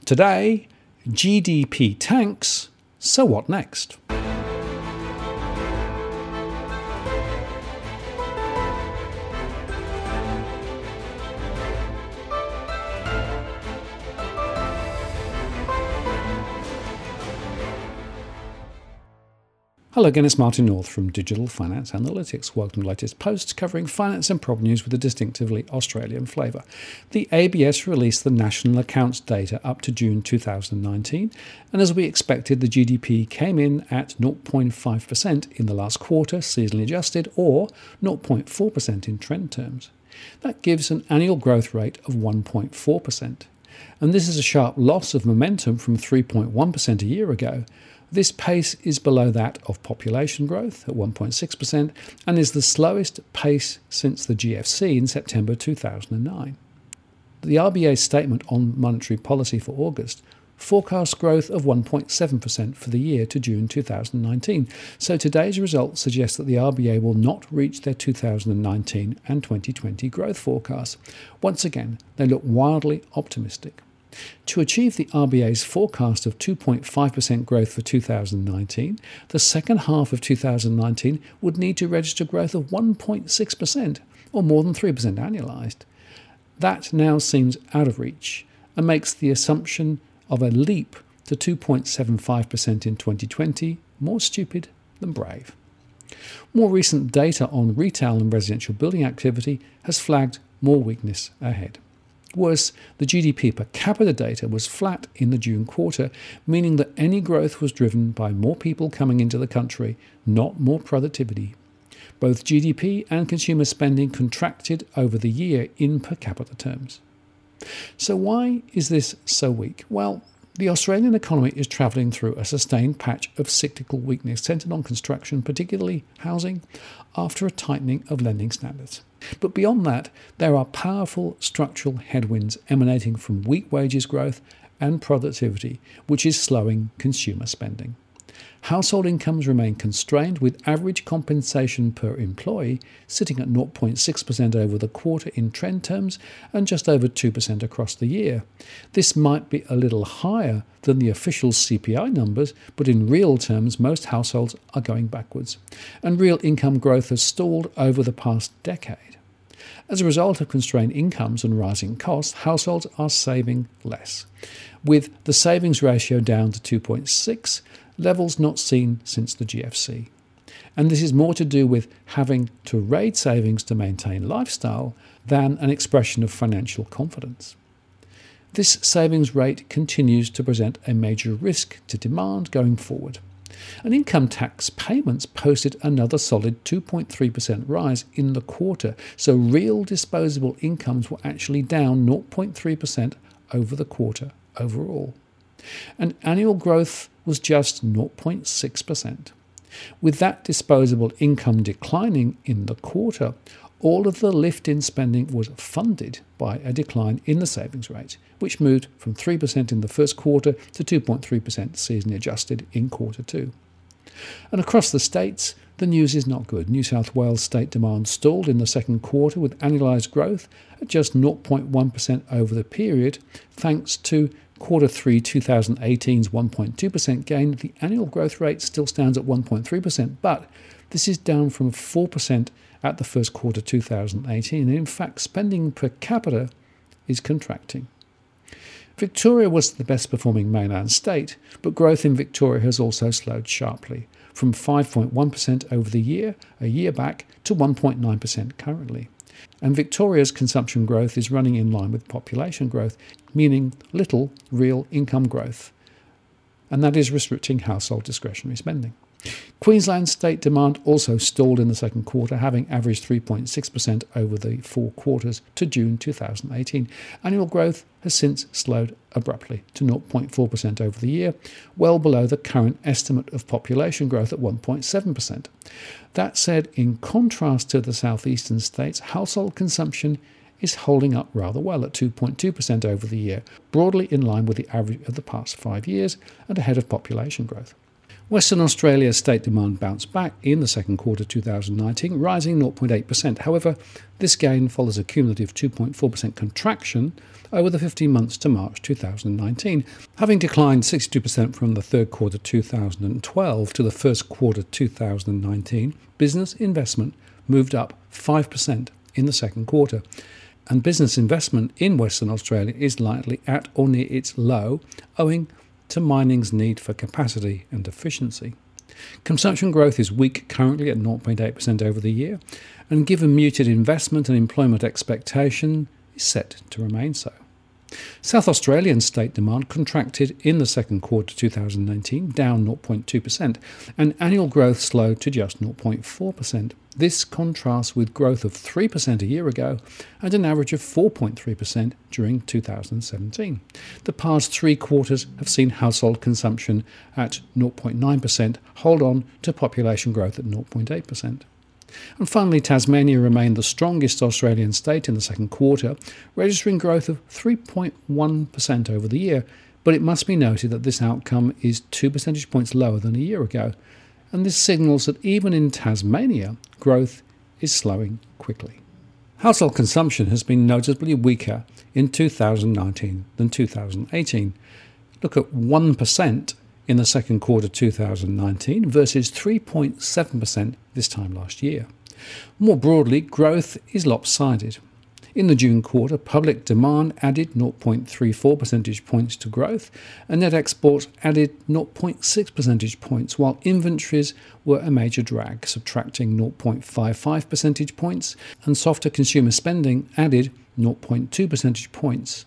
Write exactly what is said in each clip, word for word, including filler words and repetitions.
Today, G D P tanks, so what next? Hello again, it's Martin North from Digital Finance Analytics. Welcome to the latest post covering finance and prop news with a distinctively Australian flavour. The A B S released the national accounts data up to June two thousand nineteen, and as we expected, the G D P came in at zero point five percent in the last quarter, seasonally adjusted, or zero point four percent in trend terms. That gives an annual growth rate of one point four percent. And this is a sharp loss of momentum from three point one percent a year ago. This pace is below that of population growth at one point six percent and is the slowest pace since the G F C in September two thousand nine. The R B A's statement on monetary policy for August forecasts growth of one point seven percent for the year to June two thousand nineteen, so today's results suggest that the R B A will not reach their two thousand nineteen and twenty twenty growth forecasts. Once again, they look wildly optimistic. To achieve the R B A's forecast of two point five percent growth for two thousand nineteen, the second half of two thousand nineteen would need to register growth of one point six percent, or more than three percent annualised. That now seems out of reach and makes the assumption of a leap to two point seven five percent in twenty twenty more stupid than brave. More recent data on retail and residential building activity has flagged more weakness ahead. Worse, the G D P per capita data was flat in the June quarter, meaning that any growth was driven by more people coming into the country, not more productivity. Both G D P and consumer spending contracted over the year in per capita terms. So why is this so weak? Well, the Australian economy is travelling through a sustained patch of cyclical weakness centred on construction, particularly housing, after a tightening of lending standards. But beyond that, there are powerful structural headwinds emanating from weak wages growth and productivity, which is slowing consumer spending. Household incomes remain constrained, with average compensation per employee sitting at zero point six percent over the quarter in trend terms and just over two percent across the year. This might be a little higher than the official C P I numbers, but in real terms most households are going backwards, and real income growth has stalled over the past decade. As a result of constrained incomes and rising costs, households are saving less, with the savings ratio down to two point six, levels not seen since the G F C. And this is more to do with having to raid savings to maintain lifestyle than an expression of financial confidence. This savings rate continues to present a major risk to demand going forward. And income tax payments posted another solid two point three percent rise in the quarter, so real disposable incomes were actually down zero point three percent over the quarter overall. And annual growth was just zero point six percent. With that disposable income declining in the quarter, all of the lift in spending was funded by a decline in the savings rate, which moved from three percent in the first quarter to two point three percent seasonally adjusted in quarter two. And across the states, the news is not good. New South Wales state demand stalled in the second quarter, with annualised growth at just zero point one percent over the period, thanks to quarter three twenty eighteen's one point two percent gain. The annual growth rate still stands at one point three percent, but this is down from four percent at the first quarter two thousand eighteen, and in fact spending per capita is contracting. Victoria was the best performing mainland state, but growth in Victoria has also slowed sharply, from five point one percent over the year, a year back, to one point nine percent currently. And Victoria's consumption growth is running in line with population growth, meaning little real income growth, and that is restricting household discretionary spending. Queensland state demand also stalled in the second quarter, having averaged three point six percent over the four quarters to June two thousand eighteen. Annual growth has since slowed abruptly to zero point four percent over the year, well below the current estimate of population growth at one point seven percent. That said, in contrast to the southeastern states, household consumption is holding up rather well at two point two percent over the year, broadly in line with the average of the past five years and ahead of population growth. Western Australia's state demand bounced back in the second quarter two thousand nineteen, rising zero point eight percent. However, this gain follows a cumulative two point four percent contraction over the fifteen months to March two thousand nineteen. Having declined sixty-two percent from the third quarter two thousand twelve to the first quarter two thousand nineteen, business investment moved up five percent in the second quarter. And business investment in Western Australia is likely at or near its low, owing to mining's need for capacity and efficiency. Consumption growth is weak currently at zero point eight percent over the year, and given muted investment and employment expectation, is set to remain so. South Australian state demand contracted in the second quarter two thousand nineteen, down zero point two percent, and annual growth slowed to just zero point four percent. This contrasts with growth of three percent a year ago and an average of four point three percent during two thousand seventeen. The past three quarters have seen household consumption at zero point nine percent hold on to population growth at zero point eight percent. And finally, Tasmania remained the strongest Australian state in the second quarter, registering growth of three point one percent over the year, but it must be noted that this outcome is two percentage points lower than a year ago, and this signals that even in Tasmania, growth is slowing quickly. Household consumption has been noticeably weaker in two thousand nineteen than two thousand eighteen. Look at one percent in the second quarter two thousand nineteen versus three point seven percent this time last year. More broadly, growth is lopsided. In the June quarter, public demand added zero point three four percentage points to growth, and net exports added zero point six percentage points, while inventories were a major drag, subtracting zero point five five percentage points, and softer consumer spending added zero point two percentage points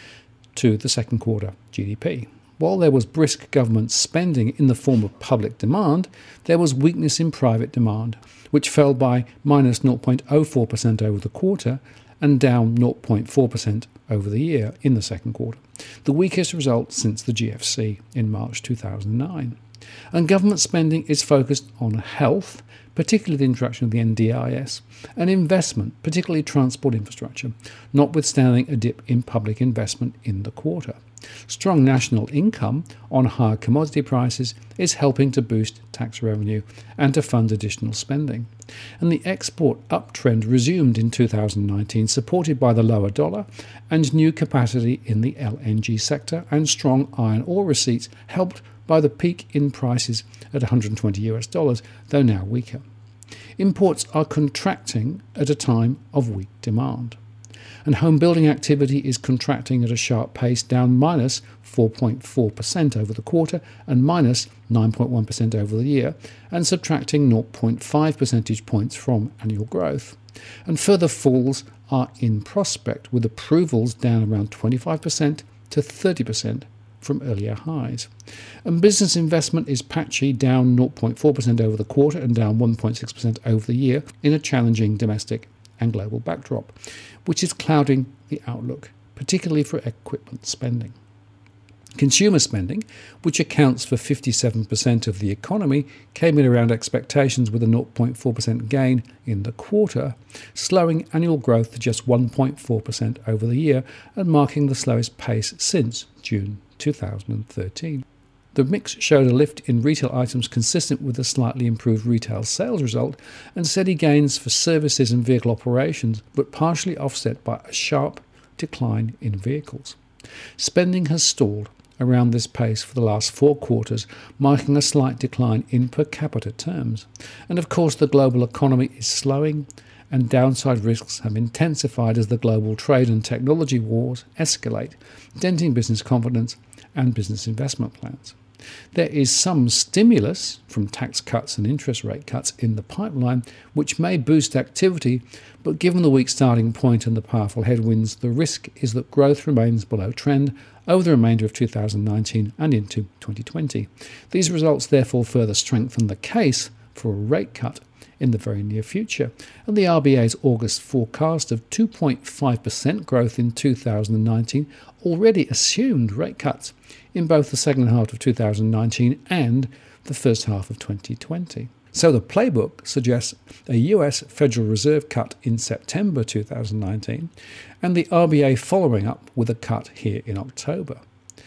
to the second quarter G D P. While there was brisk government spending in the form of public demand, there was weakness in private demand, which fell by minus zero point zero four percent over the quarter and down zero point four percent over the year in the second quarter, the weakest result since the G F C in March two thousand nine. And government spending is focused on health, particularly the introduction of the N D I S, and investment, particularly transport infrastructure, notwithstanding a dip in public investment in the quarter. Strong national income on higher commodity prices is helping to boost tax revenue and to fund additional spending. And the export uptrend resumed in two thousand nineteen, supported by the lower dollar and new capacity in the L N G sector, and strong iron ore receipts helped by the peak in prices at one hundred twenty US dollars, though now weaker. Imports are contracting at a time of weak demand. And home building activity is contracting at a sharp pace, down minus four point four percent over the quarter and minus nine point one percent over the year, and subtracting zero point five percentage points from annual growth. And further falls are in prospect, with approvals down around twenty-five percent to thirty percent from earlier highs. And business investment is patchy, down zero point four percent over the quarter and down one point six percent over the year in a challenging domestic and global backdrop, which is clouding the outlook, particularly for equipment spending. Consumer spending, which accounts for fifty-seven percent of the economy, came in around expectations with a zero point four percent gain in the quarter, slowing annual growth to just one point four percent over the year and marking the slowest pace since June two thousand thirteen. The mix showed a lift in retail items consistent with a slightly improved retail sales result and steady gains for services and vehicle operations, but partially offset by a sharp decline in vehicles. Spending has stalled around this pace for the last four quarters, marking a slight decline in per capita terms. And of course, the global economy is slowing, and downside risks have intensified as the global trade and technology wars escalate, denting business confidence and business investment plans. There is some stimulus from tax cuts and interest rate cuts in the pipeline, which may boost activity, but given the weak starting point and the powerful headwinds, the risk is that growth remains below trend over the remainder of two thousand nineteen and into twenty twenty. These results therefore further strengthen the case for a rate cut in the very near future, and the R B A's August forecast of two point five percent growth in two thousand nineteen already assumed rate cuts in both the second half of two thousand nineteen and the first half of twenty twenty. So the playbook suggests a U S Federal Reserve cut in September two thousand nineteen and the R B A following up with a cut here in October.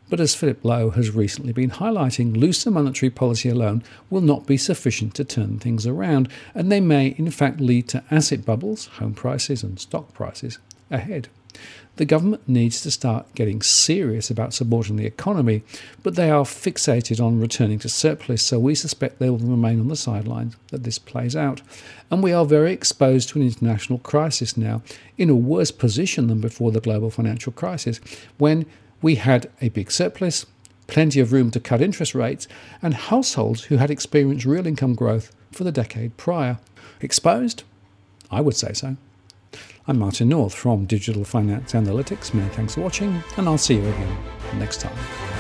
But as Philip Lowe has recently been highlighting, looser monetary policy alone will not be sufficient to turn things around, and they may in fact lead to asset bubbles, home prices and stock prices, ahead. The government needs to start getting serious about supporting the economy, but they are fixated on returning to surplus, so we suspect they will remain on the sidelines as this plays out. And we are very exposed to an international crisis now, in a worse position than before the global financial crisis, when we had a big surplus, plenty of room to cut interest rates, and households who had experienced real income growth for the decade prior. Exposed? I would say so. I'm Martin North from Digital Finance Analytics. Many thanks for watching, and I'll see you again next time.